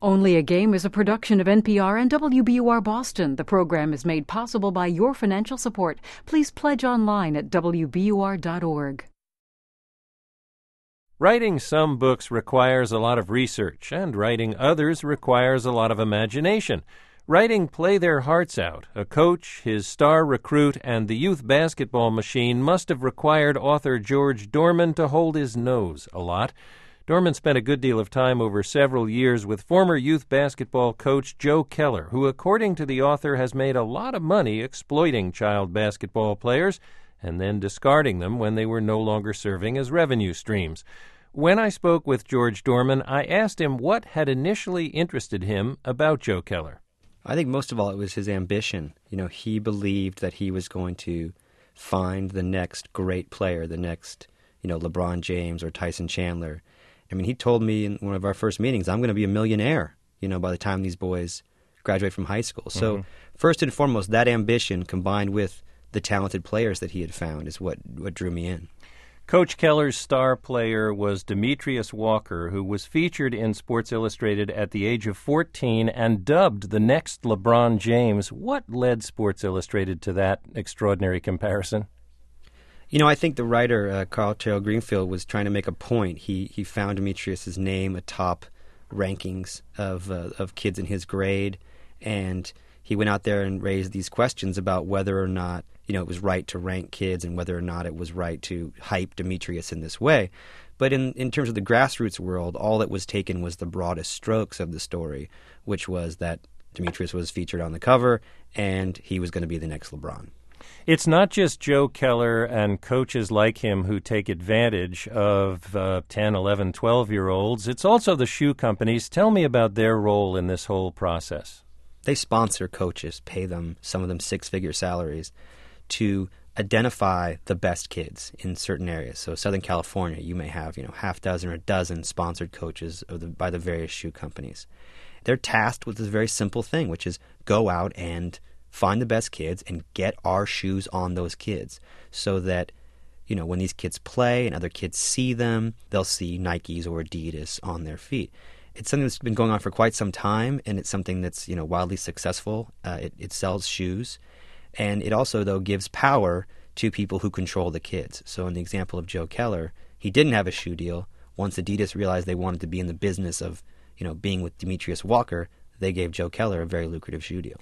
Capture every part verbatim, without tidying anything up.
Only a Game is a production of N P R and W B U R Boston. The program is made possible by your financial support. Please pledge online at W B U R dot org. Writing some books requires a lot of research, and writing others requires a lot of imagination. Writing Play Their Hearts Out, a coach, his star recruit, and the youth basketball machine must have required author George Dorman to hold his nose a lot. Dorman spent a good deal of time over several years with former youth basketball coach Joe Keller, who, according to the author, has made a lot of money exploiting child basketball players and then discarding them when they were no longer serving as revenue streams. When I spoke with George Dorman, I asked him what had initially interested him about Joe Keller. I think most of all it was his ambition. You know, he believed that he was going to find the next great player, the next, you know, LeBron James or Tyson Chandler. I mean, he told me in one of our first meetings, I'm going to be a millionaire, you know, by the time these boys graduate from high school. So mm-hmm. first and foremost, that ambition combined with the talented players that he had found is what, what drew me in. Coach Keller's star player was Demetrius Walker, who was featured in Sports Illustrated at the age of fourteen and dubbed the next LeBron James. What led Sports Illustrated to that extraordinary comparison? You know, I think the writer, uh, Carl Terrell Greenfield, was trying to make a point. He he found Demetrius's name atop rankings of uh, of kids in his grade, and he went out there and raised these questions about whether or not, you know, it was right to rank kids and whether or not it was right to hype Demetrius in this way. But in, in terms of the grassroots world, all that was taken was the broadest strokes of the story, which was that Demetrius was featured on the cover and he was going to be the next LeBron. It's not just Joe Keller and coaches like him who take advantage of uh, ten, eleven, twelve-year-olds. It's also the shoe companies. Tell me about their role in this whole process. They sponsor coaches, pay them, some of them six-figure salaries, to identify the best kids in certain areas. So Southern California, you may have, you know, half dozen or a dozen sponsored coaches of the, by the various shoe companies. They're tasked with this very simple thing, which is go out and find the best kids and get our shoes on those kids so that, you know, when these kids play and other kids see them, they'll see Nikes or Adidas on their feet. It's something that's been going on for quite some time, and it's something that's, you know, wildly successful. Uh, it, it sells shoes. And it also, though, gives power to people who control the kids. So in the example of Joe Keller, he didn't have a shoe deal. Once Adidas realized they wanted to be in the business of, you know, being with Demetrius Walker, they gave Joe Keller a very lucrative shoe deal.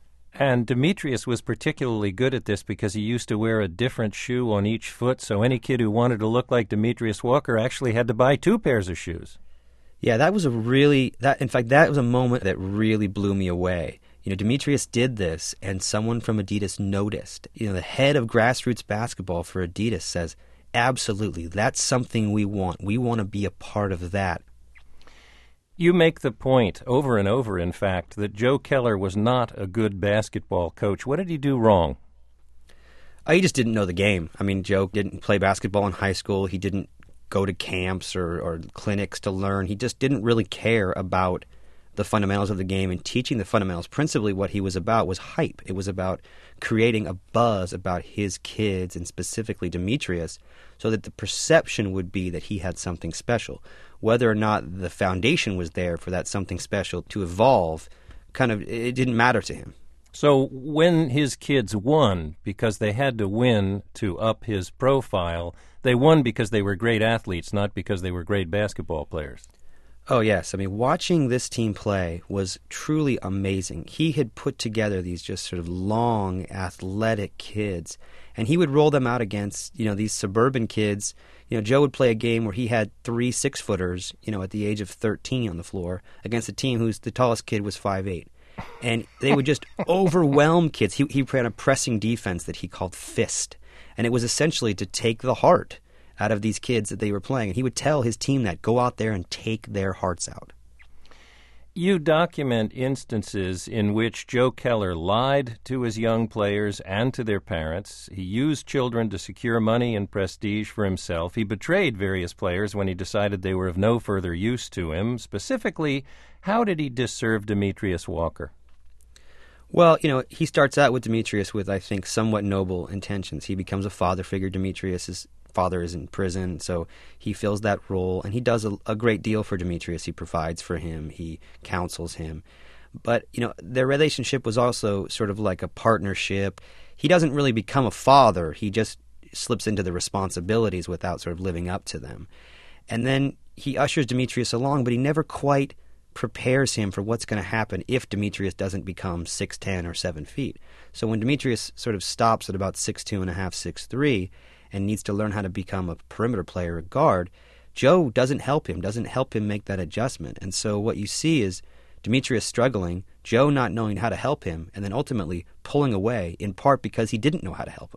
And Demetrius was particularly good at this because he used to wear a different shoe on each foot, so any kid who wanted to look like Demetrius Walker actually had to buy two pairs of shoes. Yeah, that was a really, that in fact, that was a moment that really blew me away. You know, Demetrius did this, and someone from Adidas noticed. You know, the head of grassroots basketball for Adidas says, absolutely, that's something we want. We want to be a part of that. You make the point over and over, in fact, that Joe Keller was not a good basketball coach. What did he do wrong? Uh, he just didn't know the game. I mean, Joe didn't play basketball in high school. He didn't go to camps or, or clinics to learn. He just didn't really care about the fundamentals of the game and teaching the fundamentals. Principally what he was about was hype. It was about creating a buzz about his kids and specifically Demetrius so that the perception would be that he had something special. Whether or not the foundation was there for that something special to evolve, kind of, it didn't matter to him. So when his kids won because they had to win to up his profile, they won because they were great athletes, not because they were great basketball players. Oh, yes. I mean, watching this team play was truly amazing. He had put together these just sort of long, athletic kids, and he would roll them out against, you know, these suburban kids. You know, Joe would play a game where he had three six-footers, you know, at the age of thirteen on the floor against a team whose the tallest kid was five eight. And they would just overwhelm kids. He, he ran a pressing defense that he called Fist, and it was essentially to take the heart out of these kids that they were playing. And he would tell his team that, go out there and take their hearts out. You document instances in which Joe Keller lied to his young players and to their parents. He used children to secure money and prestige for himself. He betrayed various players when he decided they were of no further use to him. Specifically, how did he disserve Demetrius Walker? Well, you know, he starts out with Demetrius with, I think, somewhat noble intentions. He becomes a father figure. Demetrius is father is in prison, so he fills that role, and he does a, a great deal for Demetrius. He provides for him, he counsels him. But, you know, their relationship was also sort of like a partnership. He doesn't really become a father. He just slips into the responsibilities without sort of living up to them. And then he ushers Demetrius along, but he never quite prepares him for what's going to happen if Demetrius doesn't become six ten or seven feet. So when Demetrius sort of stops at about six two and a half, six three, and needs to learn how to become a perimeter player, a guard, Joe doesn't help him, doesn't help him make that adjustment. And so what you see is Demetrius struggling, Joe not knowing how to help him, and then ultimately pulling away, in part because he didn't know how to help him.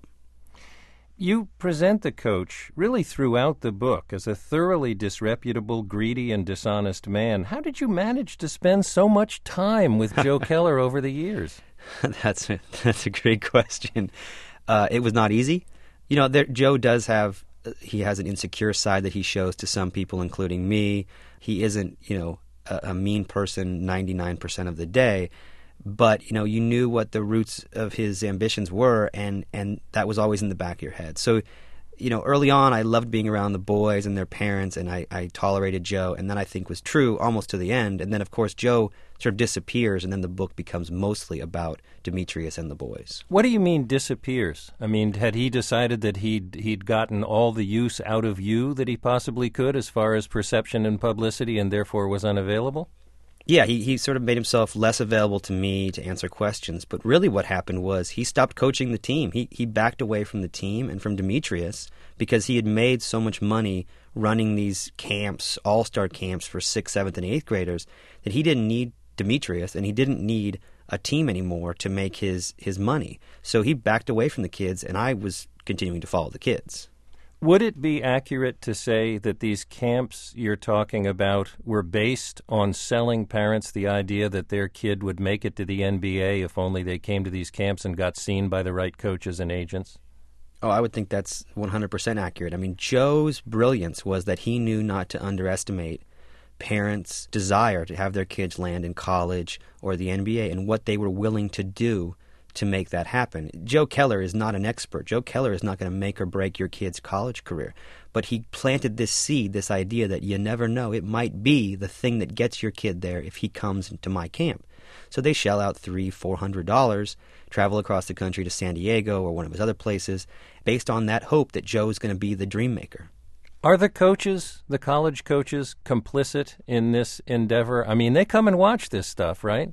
You present the coach really throughout the book as a thoroughly disreputable, greedy, and dishonest man. How did you manage to spend so much time with Joe Keller over the years? That's a, that's a great question. Uh, it was not easy. You know, there, Joe does have, he has an insecure side that he shows to some people, including me. He isn't, you know, a, a mean person ninety-nine percent of the day. But, you know, you knew what the roots of his ambitions were, and, and that was always in the back of your head. So, you know, early on, I loved being around the boys and their parents, and I, I tolerated Joe, and that I think was true almost to the end. And then, of course, Joe sort of disappears, and then the book becomes mostly about Demetrius and the boys. What do you mean disappears? I mean, had he decided that he'd, he'd gotten all the use out of you that he possibly could as far as perception and publicity, and therefore was unavailable? Yeah, he, he sort of made himself less available to me to answer questions. But really what happened was he stopped coaching the team. He he backed away from the team and from Demetrius because he had made so much money running these camps, all-star camps for sixth, seventh, and eighth graders, that he didn't need Demetrius and he didn't need a team anymore to make his, his money. So he backed away from the kids, and I was continuing to follow the kids. Would it be accurate to say that these camps you're talking about were based on selling parents the idea that their kid would make it to the N B A if only they came to these camps and got seen by the right coaches and agents? Oh, I would think that's one hundred percent accurate. I mean, Joe's brilliance was that he knew not to underestimate parents' desire to have their kids land in college or the N B A and what they were willing to do to make that happen. Joe Keller is not an expert. Joe Keller is not going to make or break your kid's college career. But he planted this seed, this idea that you never know. It might be the thing that gets your kid there if he comes into my camp. So they shell out three, four hundred dollars, travel across the country to San Diego or one of his other places, based on that hope that Joe's going to be the dream maker. Are the coaches, the college coaches, complicit in this endeavor? I mean, they come and watch this stuff, right?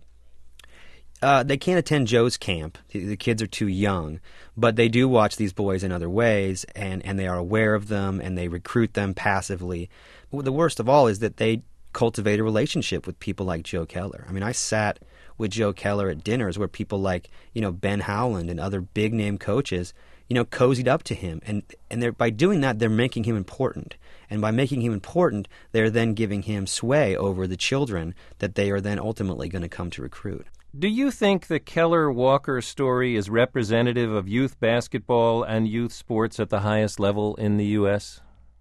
Uh, they can't attend Joe's camp. The, the kids are too young. But they do watch these boys in other ways, and, and they are aware of them, and they recruit them passively. But the worst of all is that they cultivate a relationship with people like Joe Keller. I mean, I sat with Joe Keller at dinners where people like, you know, Ben Howland and other big-name coaches, you know, cozied up to him. And, and they're, by doing that, they're making him important. And by making him important, they're then giving him sway over the children that they are then ultimately going to come to recruit. Do you think the Keller-Walker story is representative of youth basketball and youth sports at the highest level in the U S?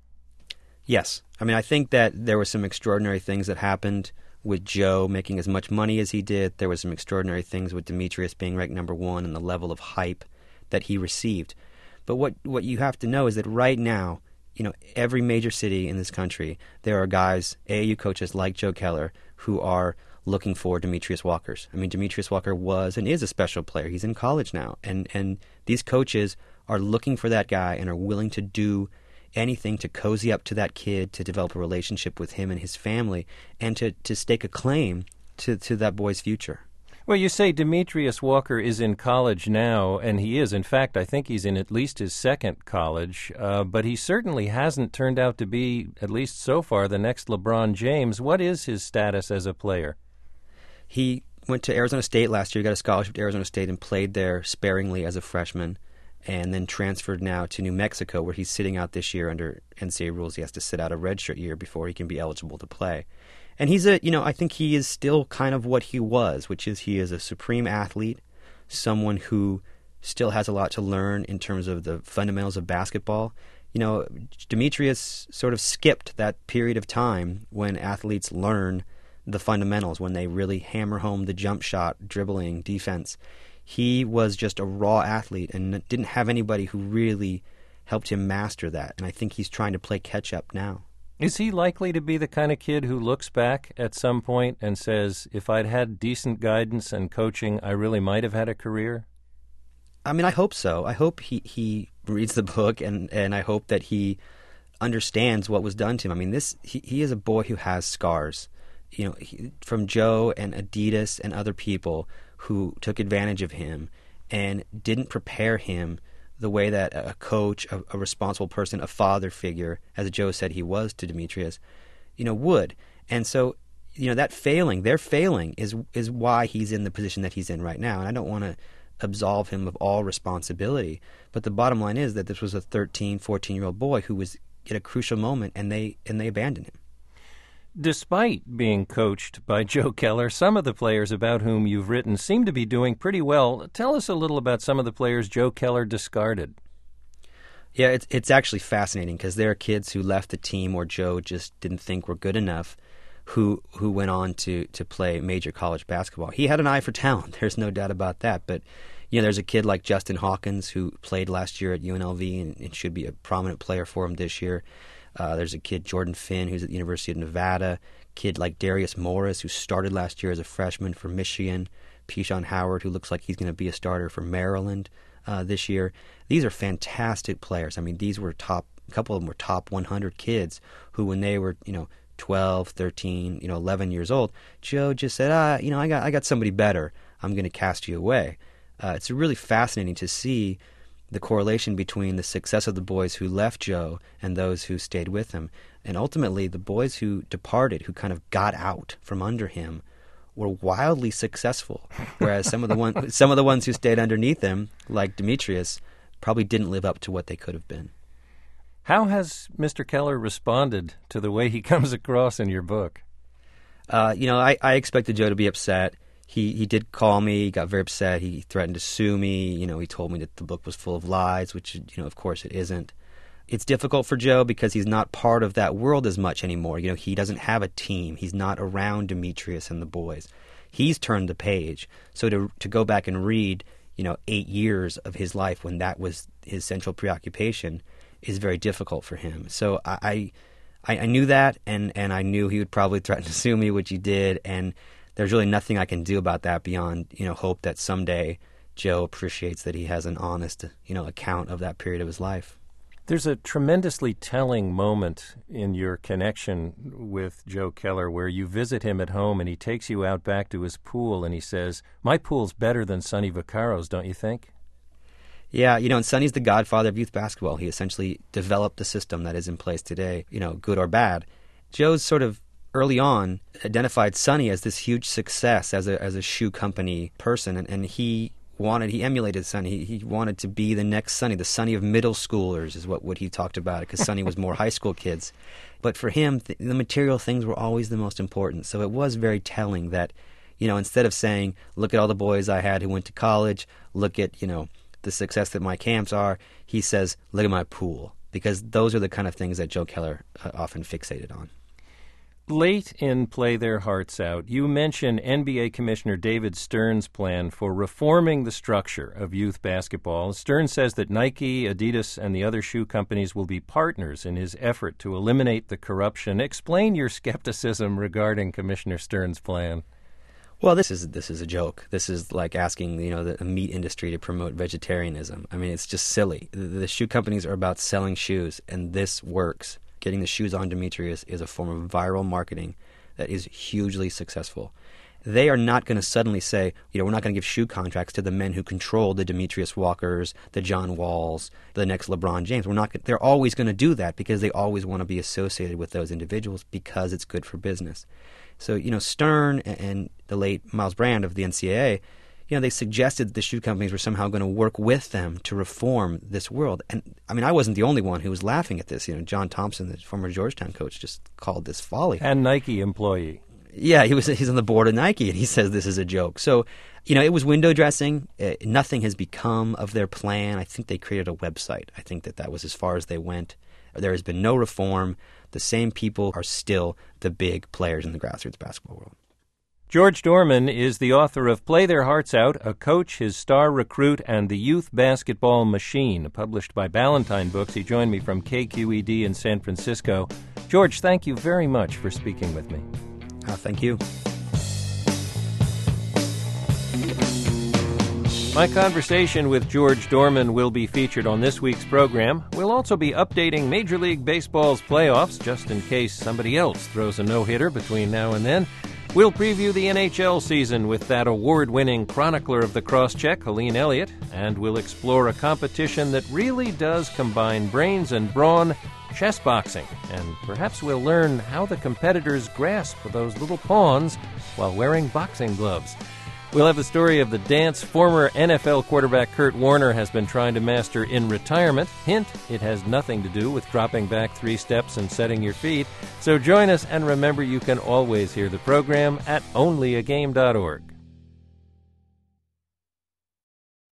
Yes. I mean, I think that there were some extraordinary things that happened with Joe making as much money as he did. There were some extraordinary things with Demetrius being ranked number one and the level of hype that he received. But what, what you have to know is that right now, you know, every major city in this country, there are guys, A A U coaches like Joe Keller, who are looking for Demetrius Walkers. I mean, Demetrius Walker was and is a special player. He's in college now. And, and these coaches are looking for that guy and are willing to do anything to cozy up to that kid, to develop a relationship with him and his family, and to, to stake a claim to, to that boy's future. Well, you say Demetrius Walker is in college now, and he is. In fact, I think he's in at least his second college, uh, but he certainly hasn't turned out to be, at least so far, the next LeBron James. What is his status as a player? He went to Arizona State last year, got a scholarship to Arizona State, and played there sparingly as a freshman, and then transferred now to New Mexico, where he's sitting out this year under N C double A rules. He has to sit out a redshirt year before he can be eligible to play. And he's a, you know, I think he is still kind of what he was, which is he is a supreme athlete, someone who still has a lot to learn in terms of the fundamentals of basketball. You know, Demetrius sort of skipped that period of time when athletes learn the fundamentals, when they really hammer home the jump shot, dribbling, defense. He was just a raw athlete and didn't have anybody who really helped him master that. And I think he's trying to play catch-up now. Is he likely to be the kind of kid who looks back at some point and says, if I'd had decent guidance and coaching, I really might have had a career? I mean, I hope so. I hope he, he reads the book, and, and I hope that he understands what was done to him. I mean, this he, he is a boy who has scars, you know, he, from Joe and Adidas and other people who took advantage of him and didn't prepare him the way that a coach, a, a responsible person, a father figure, as Joe said he was to Demetrius, you know, would. And so, you know, that failing, their failing is is why he's in the position that he's in right now. And I don't want to absolve him of all responsibility. But the bottom line is that this was a thirteen, fourteen-year-old boy who was at a crucial moment, and they and they abandoned him. Despite being coached by Joe Keller, some of the players about whom you've written seem to be doing pretty well. Tell us a little about some of the players Joe Keller discarded. Yeah, it's it's actually fascinating because there are kids who left the team or Joe just didn't think were good enough who who went on to, to play major college basketball. He had an eye for talent. There's no doubt about that. But, you know, there's a kid like Justin Hawkins who played last year at U N L V and, and should be a prominent player for him this year. Uh, there's a kid, Jordan Finn, who's at the University of Nevada. Kid like Darius Morris, who started last year as a freshman for Michigan. Pishon Howard, who looks like he's going to be a starter for Maryland uh, this year. These are fantastic players. I mean, these were top, a couple of them were top one hundred kids who, when they were, you know, twelve, thirteen, you know, eleven years old, Joe just said, ah, you know, I got, I got somebody better. I'm going to cast you away. Uh, it's really fascinating to see the correlation between the success of the boys who left Joe and those who stayed with him. And ultimately, the boys who departed, who kind of got out from under him, were wildly successful, whereas some of the one, some of the ones who stayed underneath him, like Demetrius, probably didn't live up to what they could have been. How has Mister Keller responded to the way he comes across in your book? Uh, you know, I, I expected Joe to be upset. He he did call me, he got very upset, he threatened to sue me, you know, he told me that the book was full of lies, which, you know, of course it isn't. It's difficult for Joe because he's not part of that world as much anymore. You know, he doesn't have a team. He's not around Demetrius and the boys. He's turned the page. So to to go back and read, you know, eight years of his life when that was his central preoccupation is very difficult for him. So I I, I knew that, and, and I knew he would probably threaten to sue me, which he did, and there's really nothing I can do about that beyond, you know, hope that someday Joe appreciates that he has an honest, you know, account of that period of his life. There's a tremendously telling moment in your connection with Joe Keller where you visit him at home and he takes you out back to his pool and he says, my pool's better than Sonny Vaccaro's, don't you think? Yeah, you know, and Sonny's the godfather of youth basketball. He essentially developed the system that is in place today, you know, good or bad. Joe's sort of early on identified Sonny as this huge success as a as a shoe company person, and, and he wanted, he emulated Sonny. He, he wanted to be the next Sonny, the Sonny of middle schoolers is what, what he talked about, because Sonny was more high school kids. But for him, th- the material things were always the most important. So it was very telling that, you know, instead of saying, look at all the boys I had who went to college, look at, you know, the success that my camps are, he says, look at my pool. Because those are the kind of things that Joe Keller uh, often fixated on. Late in Play Their Hearts Out, you mention N B A Commissioner David Stern's plan for reforming the structure of youth basketball. Stern says that Nike, Adidas, and the other shoe companies will be partners in his effort to eliminate the corruption. Explain your skepticism regarding Commissioner Stern's plan. Well, this is this is a joke. This is like asking, you know, the meat industry to promote vegetarianism. I mean, it's just silly. The, the shoe companies are about selling shoes, and this works. Getting the shoes on Demetrius is a form of viral marketing that is hugely successful. They are not going to suddenly say, you know, we're not going to give shoe contracts to the men who control the Demetrius Walkers, the John Walls, the next LeBron James. We're not. They're always going to do that because they always want to be associated with those individuals because it's good for business. So, you know, Stern and the late Miles Brand of the N C double A, you know, they suggested that the shoe companies were somehow going to work with them to reform this world. And, I mean, I wasn't the only one who was laughing at this. You know, John Thompson, the former Georgetown coach, just called this folly. And Nike employee. Yeah, he was. He's on the board of Nike, and he says this is a joke. So, you know, it was window dressing. Uh, nothing has become of their plan. I think they created a website. I think that that was as far as they went. There has been no reform. The same people are still the big players in the grassroots basketball world. George Dohrmann is the author of Play Their Hearts Out, A Coach, His Star Recruit, and the Youth Basketball Machine, published by Ballantine Books. He joined me from K Q E D in San Francisco. George, thank you very much for speaking with me. Oh, thank you. My conversation with George Dohrmann will be featured on this week's program. We'll also be updating Major League Baseball's playoffs, just in case somebody else throws a no-hitter between now and then. We'll preview the N H L season with that award-winning chronicler of the cross-check, Helene Elliott, and we'll explore a competition that really does combine brains and brawn, chess boxing, and perhaps we'll learn how the competitors grasp those little pawns while wearing boxing gloves. We'll have the story of the dance former N F L quarterback Kurt Warner has been trying to master in retirement. Hint, it has nothing to do with dropping back three steps and setting your feet. So join us, and remember you can always hear the program at only a game dot org.